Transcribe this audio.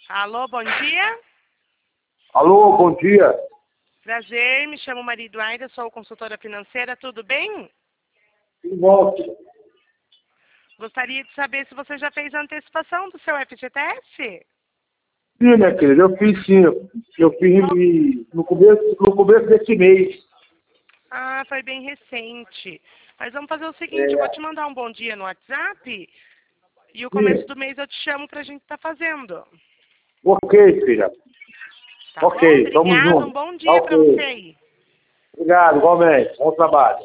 Alô, bom dia. Alô, bom dia. Prazer, me chamo Maria Eduarda, sou consultora financeira, tudo bem? Tudo bom, filha? Gostaria de saber se você já fez a antecipação do seu FGTS? Sim, minha querida, eu fiz sim. Eu fiz no começo desse mês. Ah, foi bem recente. Mas vamos fazer o seguinte, eu vou te mandar um bom dia no WhatsApp e o começo Sim. do mês eu te chamo pra gente estar fazendo. Ok, filha. Tá bom? Ok, tamo Obrigada, um junto. bom Tá dia pra você ok. aí. Obrigado, igualmente. Bom trabalho.